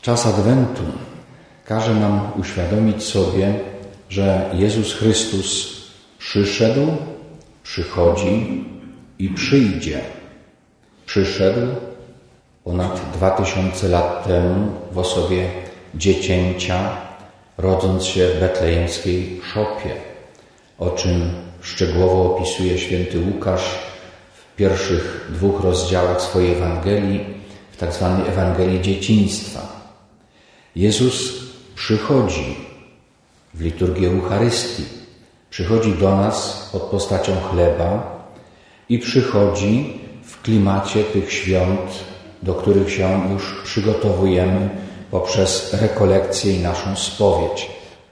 Czas Adwentu każe nam uświadomić sobie, że Jezus Chrystus przyszedł, przychodzi i przyjdzie. Przyszedł ponad 2000 lat temu w osobie dziecięcia, rodząc się w betlejemskiej szopie, o czym szczegółowo opisuje święty Łukasz w pierwszych 2 rozdziałach swojej Ewangelii, w tak zwanej Ewangelii dzieciństwa. Jezus przychodzi w liturgii Eucharystii, przychodzi do nas pod postacią chleba i przychodzi w klimacie tych świąt, do których się już przygotowujemy poprzez rekolekcję i naszą spowiedź.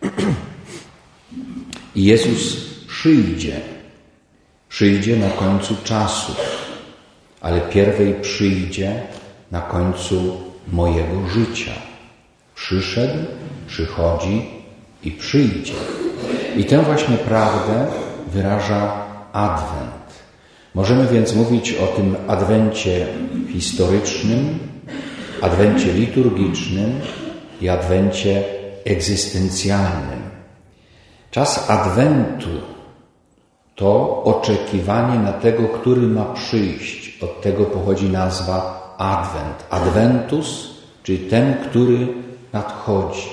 I Jezus przyjdzie na końcu czasów, ale pierwej przyjdzie na końcu mojego życia. Przyszedł, przychodzi i przyjdzie. I tę właśnie prawdę wyraża Adwent. Możemy więc mówić o tym Adwencie historycznym, Adwencie liturgicznym i Adwencie egzystencjalnym. Czas Adwentu to oczekiwanie na tego, który ma przyjść. Od tego pochodzi nazwa Adwent. Adventus, czyli ten, który nadchodzi.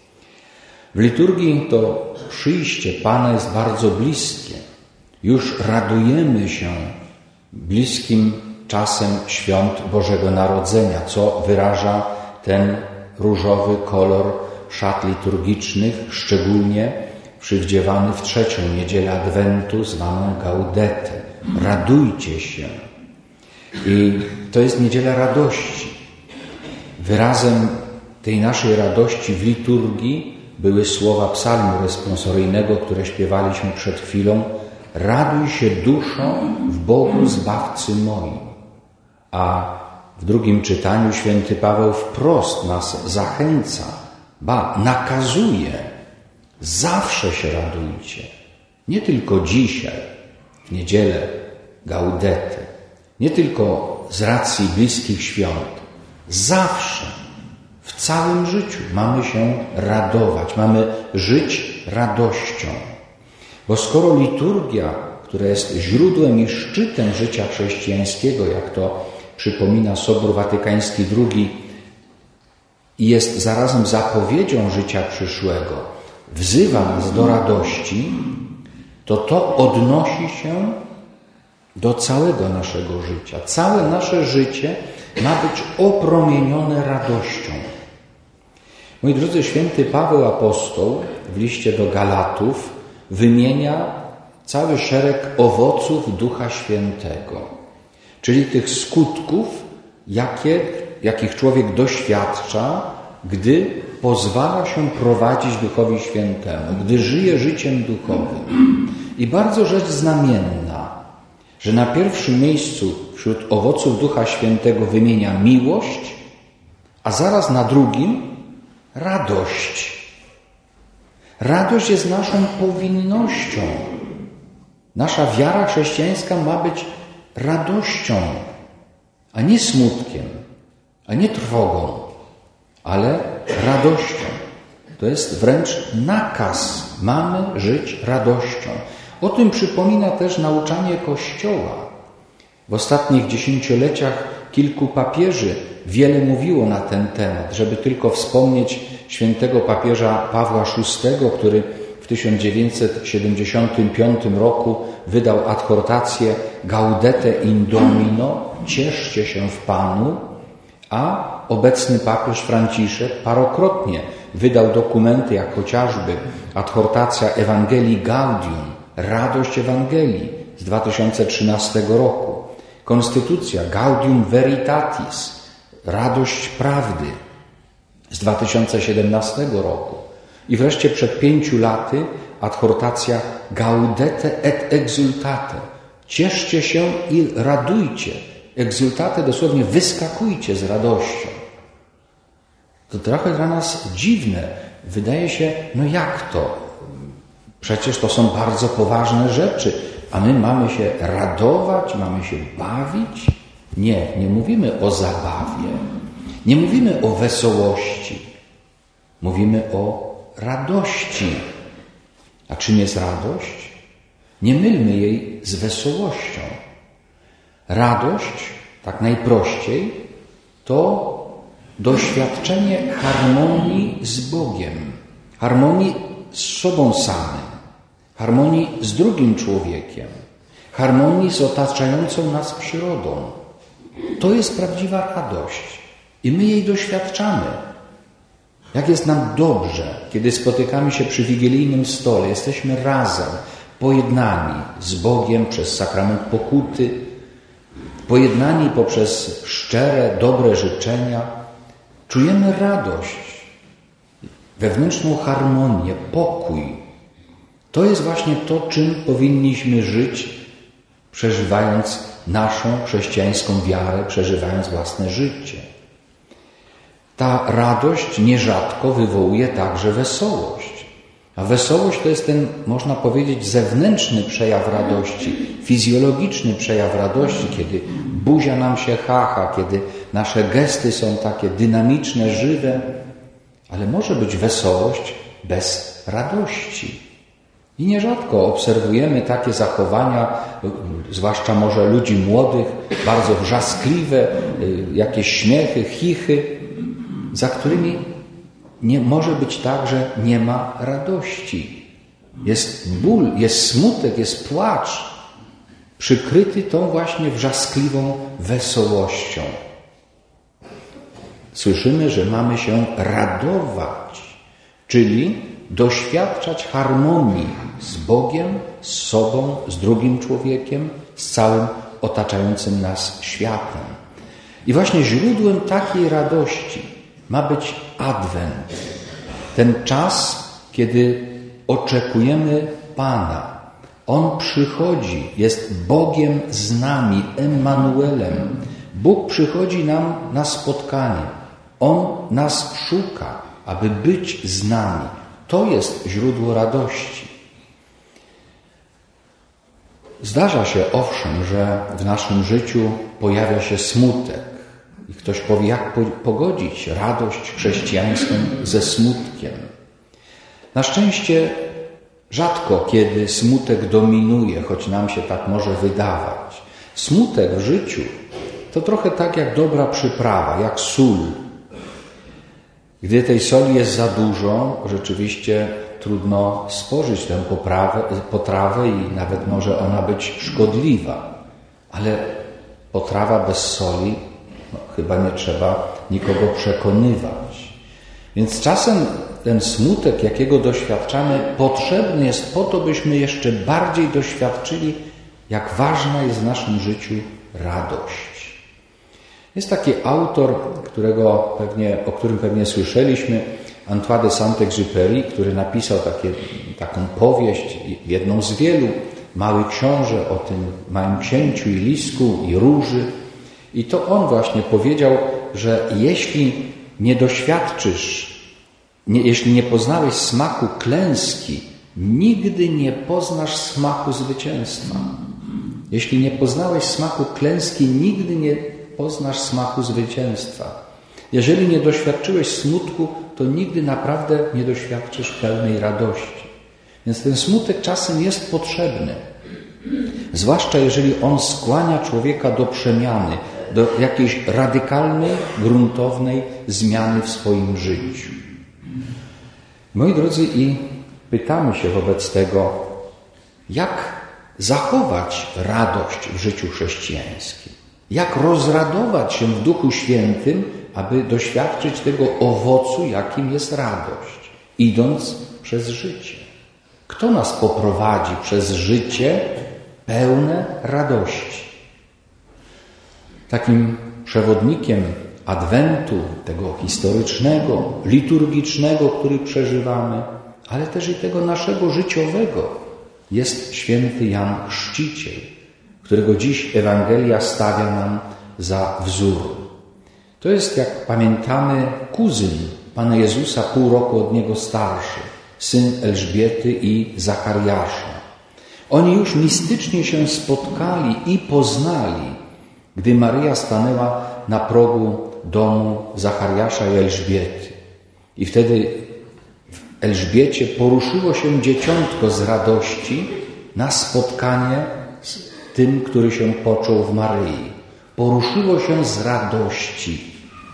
W liturgii to przyjście Pana jest bardzo bliskie. Już radujemy się bliskim czasem świąt Bożego Narodzenia, co wyraża ten różowy kolor szat liturgicznych, szczególnie przywdziewany w 3. niedzielę Adwentu, zwaną Gaudete. Radujcie się. I to jest niedziela radości. Wyrazem tej naszej radości w liturgii były słowa psalmu responsoryjnego, które śpiewaliśmy przed chwilą. Raduj się duszo w Bogu Zbawcy moim. A w drugim czytaniu święty Paweł wprost nas zachęca, nakazuje. Zawsze się radujcie. Nie tylko dzisiaj, w niedzielę Gaudete. Nie tylko z racji bliskich świąt. Zawsze, w całym życiu mamy się radować, mamy żyć radością. Bo skoro liturgia, która jest źródłem i szczytem życia chrześcijańskiego, jak to przypomina Sobór Watykański II, i jest zarazem zapowiedzią życia przyszłego, wzywa nas do radości, to odnosi się do całego naszego życia. Całe nasze życie ma być opromienione radością. Moi drodzy, święty Paweł Apostoł w liście do Galatów wymienia cały szereg owoców Ducha Świętego, czyli tych skutków, jakich człowiek doświadcza, gdy pozwala się prowadzić Duchowi Świętemu, gdy żyje życiem duchowym. I bardzo rzecz znamienna, że na pierwszym miejscu wśród owoców Ducha Świętego wymienia miłość, a zaraz na drugim radość. Radość jest naszą powinnością. Nasza wiara chrześcijańska ma być radością, a nie smutkiem, a nie trwogą, ale radością. To jest wręcz nakaz. Mamy żyć radością. O tym przypomina też nauczanie Kościoła. W ostatnich 10-leciach kilku papieży wiele mówiło na ten temat, żeby tylko wspomnieć świętego papieża Pawła VI, który w 1975 roku wydał adhortację Gaudete in Domino, cieszcie się w Panu, a obecny papież Franciszek parokrotnie wydał dokumenty, jak chociażby adhortacja Ewangelii Gaudium, radość Ewangelii z 2013 roku, konstytucja Gaudium Veritatis, radość prawdy z 2017 roku i wreszcie przed 5 laty adhortacja Gaudete et exultate, cieszcie się i radujcie. Exultate dosłownie wyskakujcie z radością. To trochę dla nas dziwne. Wydaje się, jak to? Przecież to są bardzo poważne rzeczy, a my mamy się radować, mamy się bawić? Nie mówimy o zabawie. Nie mówimy o wesołości, mówimy o radości. A czym jest radość? Nie mylmy jej z wesołością. Radość, tak najprościej, to doświadczenie harmonii z Bogiem, harmonii z sobą samym, harmonii z drugim człowiekiem, harmonii z otaczającą nas przyrodą. To jest prawdziwa radość i my jej doświadczamy. Jak jest nam dobrze, kiedy spotykamy się przy wigilijnym stole, jesteśmy razem, pojednani z Bogiem przez sakrament pokuty, pojednani poprzez szczere, dobre życzenia, czujemy radość, wewnętrzną harmonię, pokój. To jest właśnie to, czym powinniśmy żyć, przeżywając naszą chrześcijańską wiarę, przeżywając własne życie. Ta radość nierzadko wywołuje także wesołość. A wesołość to jest ten, można powiedzieć, zewnętrzny przejaw radości, fizjologiczny przejaw radości, kiedy buzia nam się chacha, kiedy nasze gesty są takie dynamiczne, żywe, ale może być wesołość bez radości. I nierzadko obserwujemy takie zachowania, zwłaszcza może ludzi młodych, bardzo wrzaskliwe, jakieś śmiechy, chichy, za którymi nie może być tak, że nie ma radości. Jest ból, jest smutek, jest płacz, przykryty tą właśnie wrzaskliwą wesołością. Słyszymy, że mamy się radować, czyli doświadczać harmonii z Bogiem, z sobą, z drugim człowiekiem, z całym otaczającym nas światem. I właśnie źródłem takiej radości ma być Adwent. Ten czas, kiedy oczekujemy Pana. On przychodzi, jest Bogiem z nami, Emmanuelem. Bóg przychodzi nam na spotkanie. On nas szuka, aby być z nami. To jest źródło radości. Zdarza się owszem, że w naszym życiu pojawia się smutek. I ktoś powie, jak pogodzić radość chrześcijańską ze smutkiem. Na szczęście rzadko kiedy smutek dominuje, choć nam się tak może wydawać. Smutek w życiu to trochę tak jak dobra przyprawa, jak sól. Gdy tej soli jest za dużo, rzeczywiście trudno spożyć tę potrawę i nawet może ona być szkodliwa. Ale potrawa bez soli, chyba nie trzeba nikogo przekonywać. Więc czasem ten smutek, jakiego doświadczamy, potrzebny jest po to, byśmy jeszcze bardziej doświadczyli, jak ważna jest w naszym życiu radość. Jest taki autor, o którym pewnie słyszeliśmy, Antoine de Saint-Exupéry, który napisał taką powieść, jedną z wielu, Mały Książę, o tym małym księciu i lisku i róży. I to on właśnie powiedział, że jeśli nie doświadczysz, jeśli nie poznałeś smaku klęski, nigdy nie poznasz smaku zwycięstwa. Jeśli nie poznałeś smaku klęski, nigdy nie poznasz smaku zwycięstwa. Jeżeli nie doświadczyłeś smutku, to nigdy naprawdę nie doświadczysz pełnej radości. Więc ten smutek czasem jest potrzebny. Zwłaszcza jeżeli on skłania człowieka do przemiany, do jakiejś radykalnej, gruntownej zmiany w swoim życiu. Moi drodzy, i pytamy się wobec tego, jak zachować radość w życiu chrześcijańskim? Jak rozradować się w Duchu Świętym, aby doświadczyć tego owocu, jakim jest radość, idąc przez życie? Kto nas poprowadzi przez życie pełne radości? Takim przewodnikiem Adwentu, tego historycznego, liturgicznego, który przeżywamy, ale też i tego naszego życiowego, jest święty Jan Chrzciciel, którego dziś Ewangelia stawia nam za wzór. To jest, jak pamiętamy, kuzyn Pana Jezusa, pół roku od Niego starszy, syn Elżbiety i Zachariasza. Oni już mistycznie się spotkali i poznali, gdy Maryja stanęła na progu domu Zachariasza i Elżbiety. I wtedy w Elżbiecie poruszyło się dzieciątko z radości na spotkanie z tym, który się począł w Maryi. Poruszyło się z radości.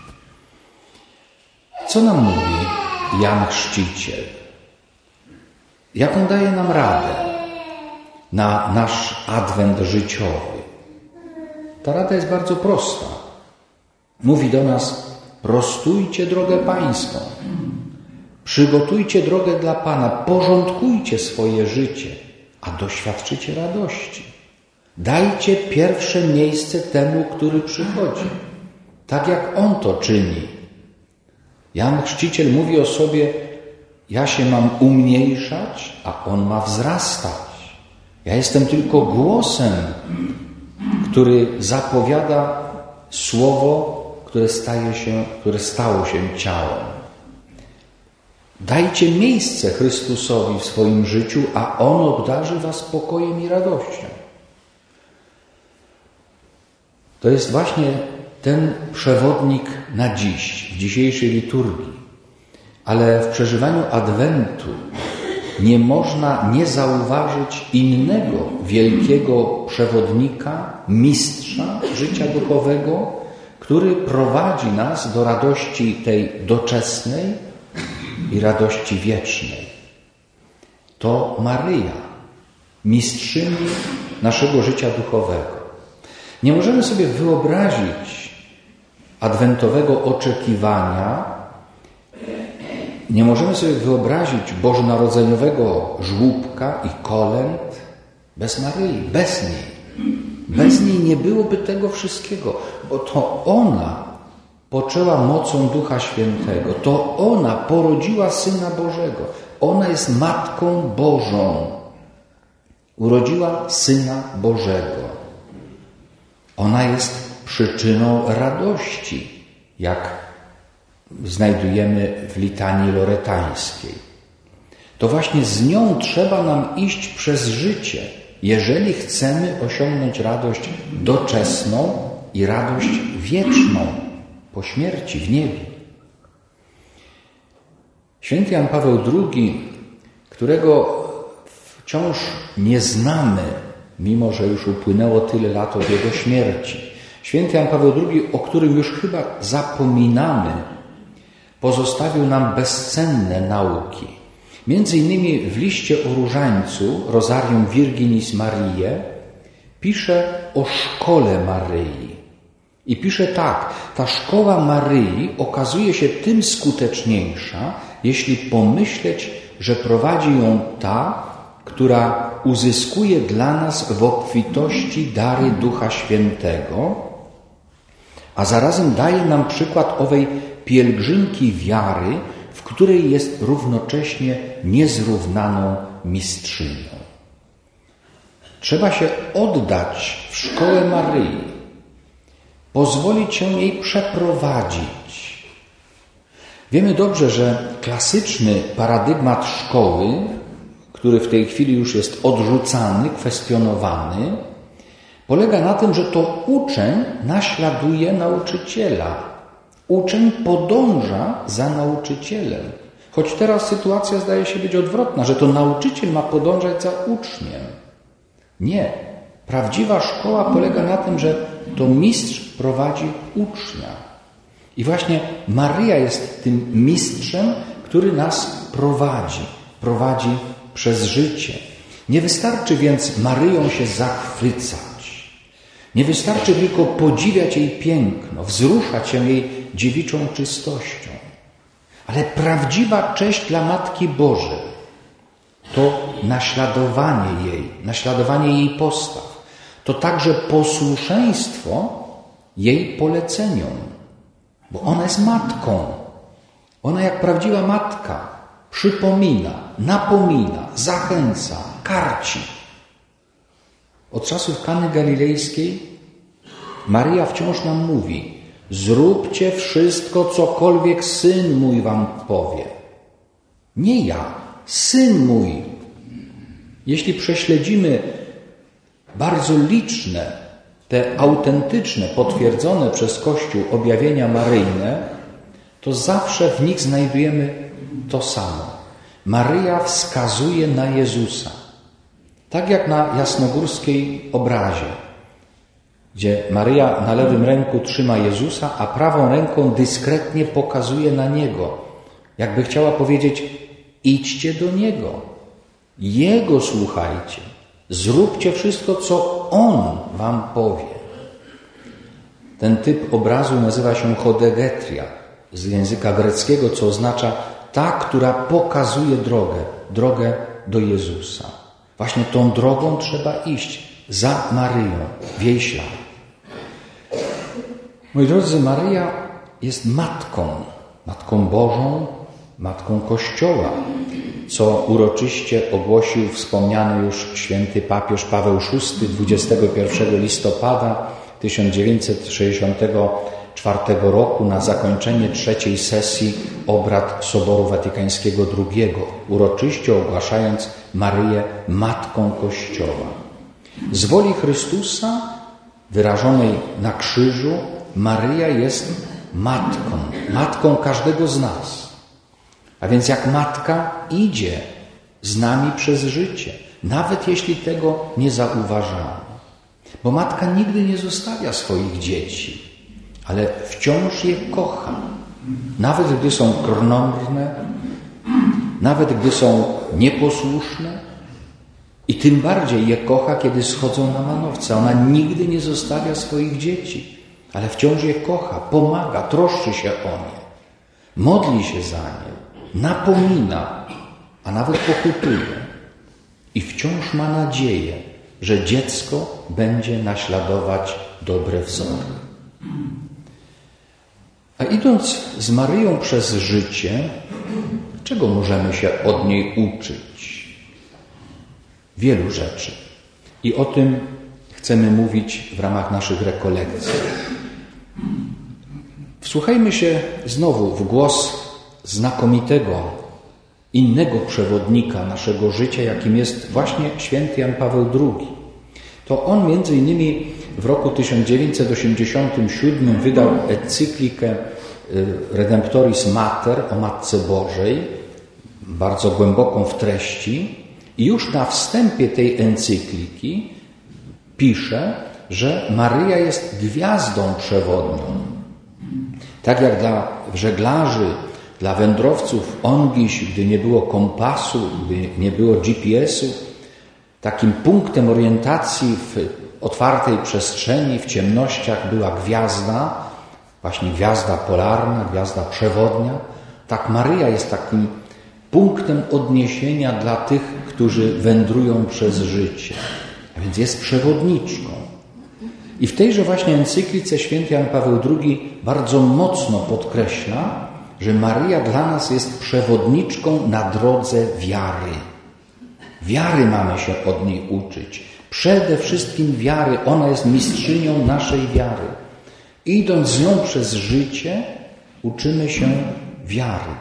Co nam mówi Jan Chrzciciel? Jaką daje nam radę na nasz adwent życiowy? Ta rada jest bardzo prosta. Mówi do nas: prostujcie drogę Pańską, przygotujcie drogę dla Pana, porządkujcie swoje życie, a doświadczycie radości. Dajcie pierwsze miejsce temu, który przychodzi, tak jak On to czyni. Jan Chrzciciel mówi o sobie: ja się mam umniejszać, a On ma wzrastać. Ja jestem tylko głosem, który zapowiada słowo, które stało się ciałem. Dajcie miejsce Chrystusowi w swoim życiu, a On obdarzy was spokojem i radością. To jest właśnie ten przewodnik na dziś, w dzisiejszej liturgii. Ale w przeżywaniu Adwentu nie można nie zauważyć innego wielkiego przewodnika, mistrza życia duchowego, który prowadzi nas do radości tej doczesnej i radości wiecznej. To Maryja, mistrzyni naszego życia duchowego. Nie możemy sobie wyobrazić adwentowego oczekiwania, nie możemy sobie wyobrazić bożonarodzeniowego żłóbka i kolęd bez Maryi, bez niej. Bez niej nie byłoby tego wszystkiego, bo to ona poczęła mocą Ducha Świętego, to ona porodziła Syna Bożego. Ona jest Matką Bożą. Urodziła Syna Bożego. Ona jest przyczyną radości, jak znajdujemy w litanii loretańskiej. To właśnie z nią trzeba nam iść przez życie, jeżeli chcemy osiągnąć radość doczesną i radość wieczną po śmierci w niebie. Święty Jan Paweł II, którego wciąż nie znamy, mimo że już upłynęło tyle lat od jego śmierci. Święty Jan Paweł II, o którym już chyba zapominamy, pozostawił nam bezcenne nauki. Między innymi w liście o różańcu, Rosarium Virginis Mariae, pisze o szkole Maryi. I pisze tak: ta szkoła Maryi okazuje się tym skuteczniejsza, jeśli pomyśleć, że prowadzi ją ta, która uzyskuje dla nas w obfitości dary Ducha Świętego, a zarazem daje nam przykład owej pielgrzymki wiary, w której jest równocześnie niezrównaną mistrzynią. Trzeba się oddać w szkołę Maryi, pozwolić się jej przeprowadzić. Wiemy dobrze, że klasyczny paradygmat szkoły, który w tej chwili już jest odrzucany, kwestionowany, polega na tym, że to uczeń naśladuje nauczyciela. Uczeń podąża za nauczycielem. Choć teraz sytuacja zdaje się być odwrotna, że to nauczyciel ma podążać za uczniem. Nie. Prawdziwa szkoła polega na tym, że to mistrz prowadzi ucznia. I właśnie Maryja jest tym mistrzem, który nas prowadzi przez życie. Nie wystarczy więc Maryją się zachwycać. Nie wystarczy tylko podziwiać jej piękno, wzruszać się jej dziewiczą czystością. Ale prawdziwa cześć dla Matki Bożej to naśladowanie jej postaw. To także posłuszeństwo jej poleceniom. Bo ona jest matką. Ona jak prawdziwa matka przypomina, napomina, zachęca, karci. Od czasów Kany Galilejskiej Maryja wciąż nam mówi: zróbcie wszystko, cokolwiek Syn mój wam powie. Nie ja, Syn mój. Jeśli prześledzimy bardzo liczne te autentyczne, potwierdzone przez Kościół objawienia maryjne, to zawsze w nich znajdujemy to samo. Maryja wskazuje na Jezusa. Tak jak na jasnogórskiej obrazie, gdzie Maryja na lewym ręku trzyma Jezusa, a prawą ręką dyskretnie pokazuje na Niego. Jakby chciała powiedzieć, idźcie do Niego. Jego słuchajcie. Zróbcie wszystko, co On wam powie. Ten typ obrazu nazywa się chodegetria z języka greckiego, co oznacza ta, która pokazuje drogę do Jezusa. Właśnie tą drogą trzeba iść, za Maryją, w jej ślad. Moi drodzy, Maryja jest Matką Bożą, Matką Kościoła, co uroczyście ogłosił wspomniany już święty papież Paweł VI 21 listopada 1964 roku na zakończenie trzeciej sesji obrad Soboru Watykańskiego II, uroczyście ogłaszając Maryję Matką Kościoła. Z woli Chrystusa wyrażonej na krzyżu Maryja jest matką każdego z nas. A więc jak matka idzie z nami przez życie, nawet jeśli tego nie zauważamy. Bo matka nigdy nie zostawia swoich dzieci, ale wciąż je kocha. Nawet gdy są krnąbrne, nawet gdy są nieposłuszne, i tym bardziej je kocha, kiedy schodzą na manowce. Ona nigdy nie zostawia swoich dzieci, ale wciąż je kocha, pomaga, troszczy się o nie. Modli się za nie, napomina, a nawet pokutuje. I wciąż ma nadzieję, że dziecko będzie naśladować dobre wzory. A idąc z Maryją przez życie, czego możemy się od niej uczyć? Wielu rzeczy. I o tym chcemy mówić w ramach naszych rekolekcji. Wsłuchajmy się znowu w głos znakomitego, innego przewodnika naszego życia, jakim jest właśnie święty Jan Paweł II. To on między innymi w roku 1987 wydał encyklikę Redemptoris Mater o Matce Bożej, bardzo głęboką w treści. I już na wstępie tej encykliki pisze, że Maryja jest gwiazdą przewodnią. Tak jak dla żeglarzy, dla wędrowców ongiś, gdy nie było kompasu, gdy nie było GPS-u, takim punktem orientacji w otwartej przestrzeni, w ciemnościach była gwiazda, właśnie gwiazda polarna, gwiazda przewodnia. Tak Maryja jest takim punktem odniesienia dla tych, którzy wędrują przez życie. A więc jest przewodniczką. I w tejże właśnie encyklice święty Jan Paweł II bardzo mocno podkreśla, że Maryja dla nas jest przewodniczką na drodze wiary. Wiary mamy się od niej uczyć. Przede wszystkim wiary. Ona jest mistrzynią naszej wiary. Idąc z nią przez życie, uczymy się wiary.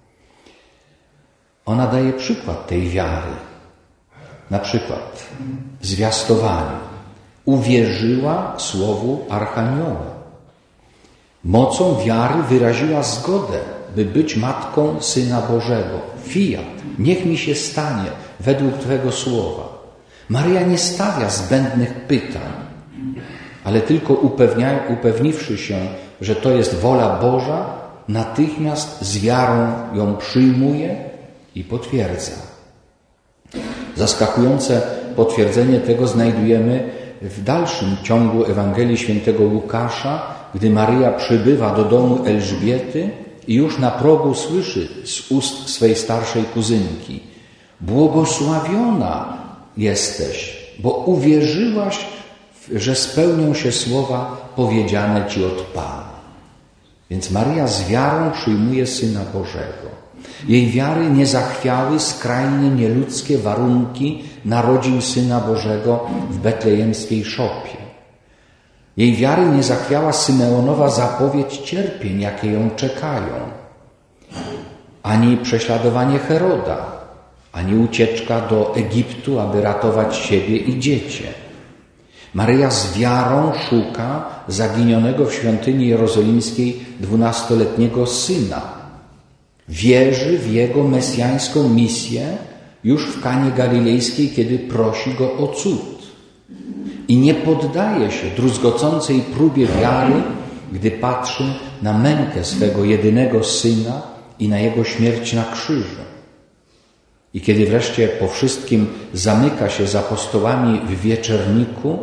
Ona daje przykład tej wiary. Na przykład w zwiastowaniu. Uwierzyła słowu Archanioła. Mocą wiary wyraziła zgodę, by być matką Syna Bożego. Fiat, niech mi się stanie według Twego słowa. Maryja nie stawia zbędnych pytań, ale tylko upewniwszy się, że to jest wola Boża, natychmiast z wiarą ją przyjmuje i potwierdza. Zaskakujące potwierdzenie tego znajdujemy w dalszym ciągu Ewangelii świętego Łukasza, gdy Maryja przybywa do domu Elżbiety i już na progu słyszy z ust swej starszej kuzynki: błogosławiona jesteś, bo uwierzyłaś, że spełnią się słowa powiedziane Ci od Pana. Więc Maryja z wiarą przyjmuje Syna Bożego. Jej wiary nie zachwiały skrajnie nieludzkie warunki narodzin Syna Bożego w betlejemskiej szopie. Jej wiary nie zachwiała Symeonowa zapowiedź cierpień, jakie ją czekają. Ani prześladowanie Heroda, ani ucieczka do Egiptu, aby ratować siebie i dziecię. Maryja z wiarą szuka zaginionego w świątyni jerozolimskiej 12-letniego syna. Wierzy w jego mesjańską misję już w Kanie Galilejskiej, kiedy prosi go o cud. I nie poddaje się druzgocącej próbie wiary, gdy patrzy na mękę swego jedynego syna i na jego śmierć na krzyżu. I kiedy wreszcie po wszystkim zamyka się z apostołami w wieczerniku,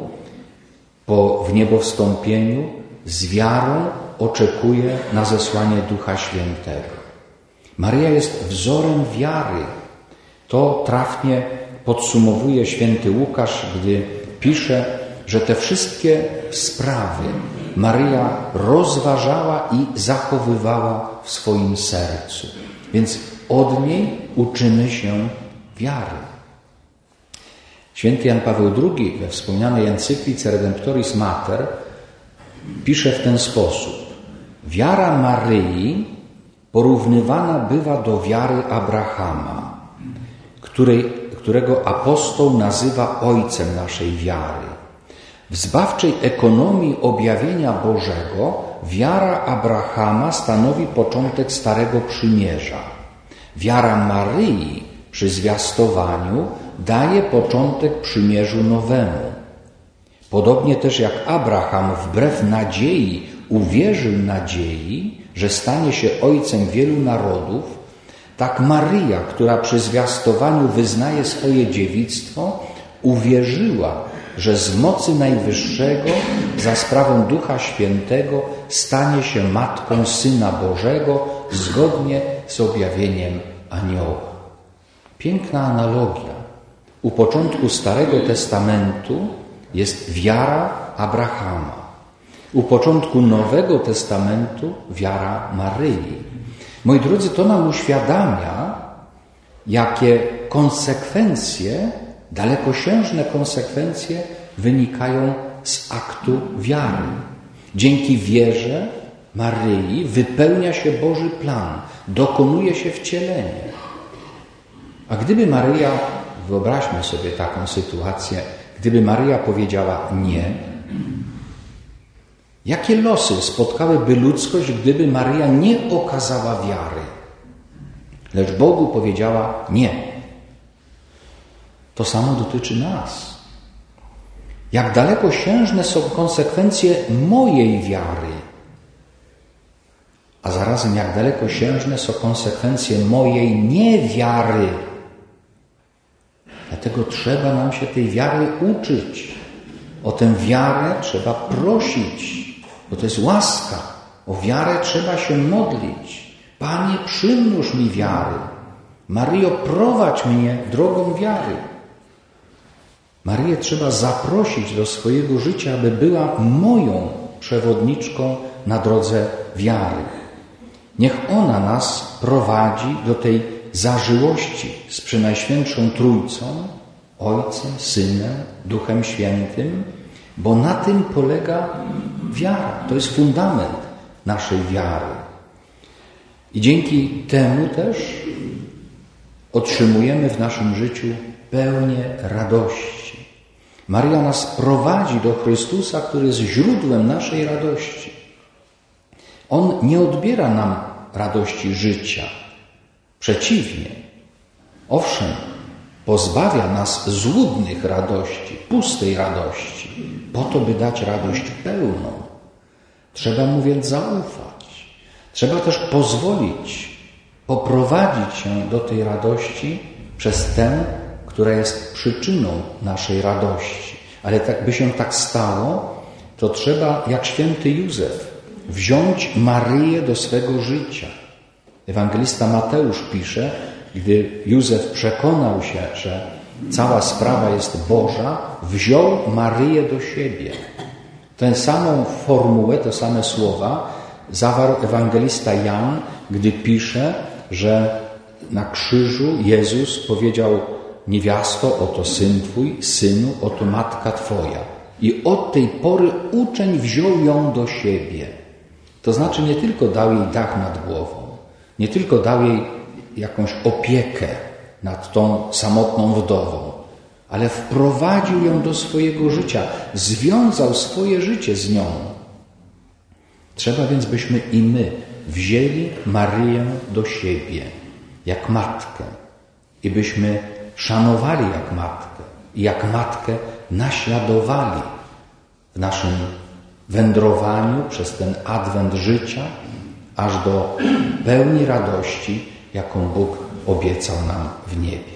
w niebowstąpieniu, z wiarą oczekuje na zesłanie Ducha Świętego. Maryja jest wzorem wiary. To trafnie podsumowuje święty Łukasz, gdy pisze, że te wszystkie sprawy Maryja rozważała i zachowywała w swoim sercu. Więc od niej uczymy się wiary. Święty Jan Paweł II we wspomnianej encyklice Redemptoris Mater pisze w ten sposób. Wiara Maryi porównywana bywa do wiary Abrahama, którego apostoł nazywa ojcem naszej wiary. W zbawczej ekonomii objawienia Bożego wiara Abrahama stanowi początek Starego Przymierza. Wiara Maryi przy zwiastowaniu daje początek przymierzu nowemu. Podobnie też jak Abraham wbrew nadziei uwierzył nadziei, że stanie się ojcem wielu narodów, tak Maryja, która przy zwiastowaniu wyznaje swoje dziewictwo, uwierzyła, że z mocy Najwyższego za sprawą Ducha Świętego stanie się matką Syna Bożego zgodnie z objawieniem anioła. Piękna analogia. U początku Starego Testamentu jest wiara Abrahama. U początku Nowego Testamentu wiara Maryi. Moi drodzy, to nam uświadamia, jakie konsekwencje, dalekosiężne konsekwencje wynikają z aktu wiary. Dzięki wierze Maryi wypełnia się Boży plan, dokonuje się wcielenie. A gdyby Maryja, wyobraźmy sobie taką sytuację, gdyby Maryja powiedziała nie, jakie losy spotkałyby ludzkość, gdyby Maryja nie okazała wiary, lecz Bogu powiedziała nie? To samo dotyczy nas. Jak dalekosiężne są konsekwencje mojej wiary, a zarazem jak dalekosiężne są konsekwencje mojej niewiary. Dlatego trzeba nam się tej wiary uczyć. O tę wiarę trzeba prosić, bo to jest łaska. O wiarę trzeba się modlić. Panie, przymnóż mi wiary. Maryjo, prowadź mnie drogą wiary. Maryję trzeba zaprosić do swojego życia, aby była moją przewodniczką na drodze wiary. Niech ona nas prowadzi do tej zażyłości z Przenajświętszą Trójcą, Ojcem, Synem, Duchem Świętym, bo na tym polega wiara. To jest fundament naszej wiary. I dzięki temu też otrzymujemy w naszym życiu pełnię radości. Maryja nas prowadzi do Chrystusa, który jest źródłem naszej radości. On nie odbiera nam radości życia. Przeciwnie. Owszem, pozbawia nas złudnych radości, pustej radości, po to, by dać radość pełną. Trzeba mu więc zaufać. Trzeba też pozwolić poprowadzić się do tej radości przez tę, która jest przyczyną naszej radości. Ale by się tak stało, to trzeba, jak święty Józef, wziąć Maryję do swego życia. Ewangelista Mateusz pisze, gdy Józef przekonał się, że cała sprawa jest Boża, wziął Maryję do siebie. Tę samą formułę, te same słowa zawarł ewangelista Jan, gdy pisze, że na krzyżu Jezus powiedział: niewiasto, oto syn Twój, synu, oto matka Twoja. I od tej pory uczeń wziął ją do siebie. To znaczy nie tylko dał jej dach nad głową, nie tylko dał jej jakąś opiekę nad tą samotną wdową, ale wprowadził ją do swojego życia, związał swoje życie z nią. Trzeba więc, byśmy i my wzięli Maryję do siebie, jak matkę, i byśmy szanowali jak matkę i jak matkę naśladowali w naszym wędrowaniu przez ten adwent życia, aż do pełni radości, jaką Bóg obiecał nam w niebie.